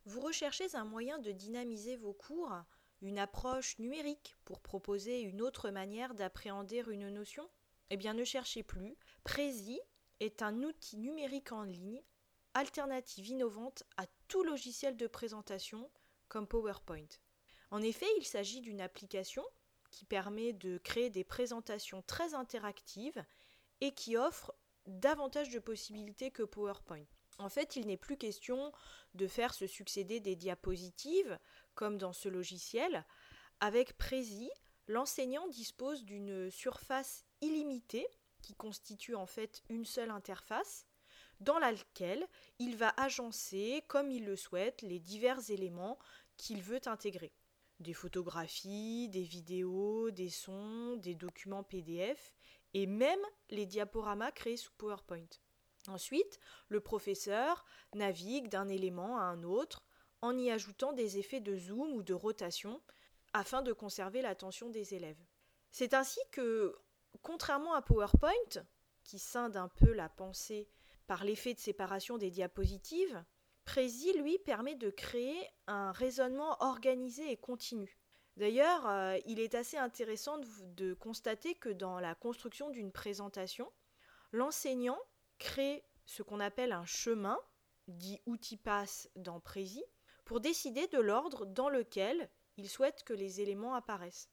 Vous recherchez un moyen de dynamiser vos cours, une approche numérique pour proposer une autre manière d'appréhender une notion? Eh bien, ne cherchez plus. Prezi est un outil numérique en ligne, alternative innovante à tout logiciel de présentation comme PowerPoint. En effet, il s'agit d'une application qui permet de créer des présentations très interactives et qui offre davantage de possibilités que PowerPoint. En fait, il n'est plus question de faire se succéder des diapositives, comme dans ce logiciel. Avec Prezi, l'enseignant dispose d'une surface illimitée, qui constitue en fait une seule interface, dans laquelle il va agencer, comme il le souhaite, les divers éléments qu'il veut intégrer. Des photographies, des vidéos, des sons, des documents PDF et même les diaporamas créés sous PowerPoint. Ensuite, le professeur navigue d'un élément à un autre en y ajoutant des effets de zoom ou de rotation afin de conserver l'attention des élèves. C'est ainsi que, contrairement à PowerPoint, qui scinde un peu la pensée par l'effet de séparation des diapositives, Prezi, lui, permet de créer un raisonnement organisé et continu. D'ailleurs, il est assez intéressant de constater que dans la construction d'une présentation, l'enseignant crée ce qu'on appelle un chemin, dit outil passe dans Prezi, pour décider de l'ordre dans lequel il souhaite que les éléments apparaissent.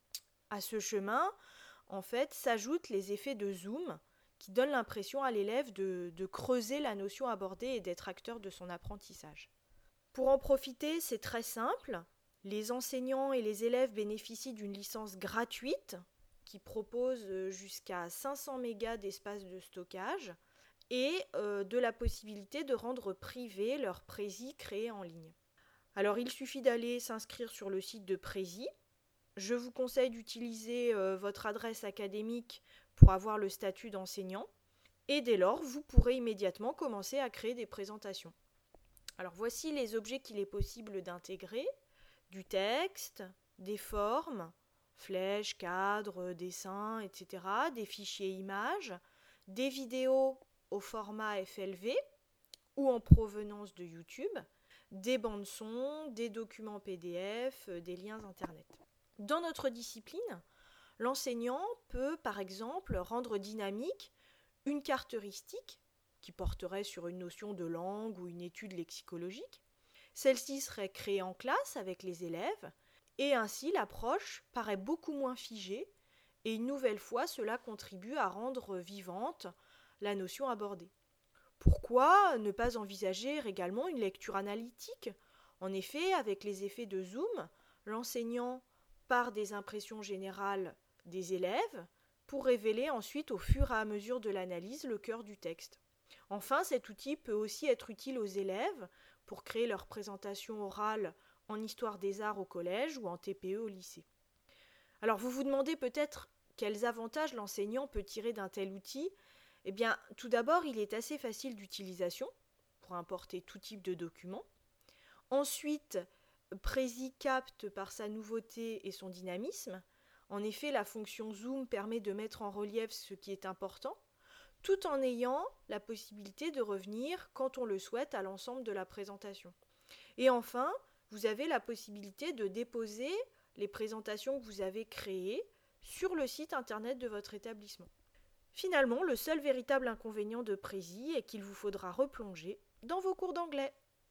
À ce chemin, en fait, s'ajoutent les effets de zoom qui donnent l'impression à l'élève de creuser la notion abordée et d'être acteur de son apprentissage. Pour en profiter, c'est très simple. Les enseignants et les élèves bénéficient d'une licence gratuite qui propose jusqu'à 500 mégas d'espace de stockage et de la possibilité de rendre privé leur Prezi créé en ligne. Alors il suffit d'aller s'inscrire sur le site de Prezi. Je vous conseille d'utiliser votre adresse académique pour avoir le statut d'enseignant et dès lors vous pourrez immédiatement commencer à créer des présentations. Alors voici les objets qu'il est possible d'intégrer: du texte, des formes, flèches, cadres, dessins, etc., des fichiers images, des vidéos au format FLV ou en provenance de YouTube, des bandes son, des documents PDF, des liens internet. Dans notre discipline, l'enseignant peut par exemple rendre dynamique une carte heuristique qui porterait sur une notion de langue ou une étude lexicologique. Celle-ci serait créée en classe avec les élèves et ainsi l'approche paraît beaucoup moins figée et une nouvelle fois cela contribue à rendre vivante la notion abordée. Pourquoi ne pas envisager également une lecture analytique? En effet, avec les effets de zoom, l'enseignant part des impressions générales des élèves pour révéler ensuite au fur et à mesure de l'analyse le cœur du texte. Enfin, cet outil peut aussi être utile aux élèves pour créer leur présentation orale en histoire des arts au collège ou en TPE au lycée. Alors vous vous demandez peut-être quels avantages l'enseignant peut tirer d'un tel outil. Eh bien, tout d'abord, il est assez facile d'utilisation pour importer tout type de documents. Ensuite, Prezi capte par sa nouveauté et son dynamisme. En effet, la fonction zoom permet de mettre en relief ce qui est important, tout en ayant la possibilité de revenir, quand on le souhaite, à l'ensemble de la présentation. Et enfin, vous avez la possibilité de déposer les présentations que vous avez créées sur le site internet de votre établissement. Finalement, le seul véritable inconvénient de Prezi est qu'il vous faudra replonger dans vos cours d'anglais.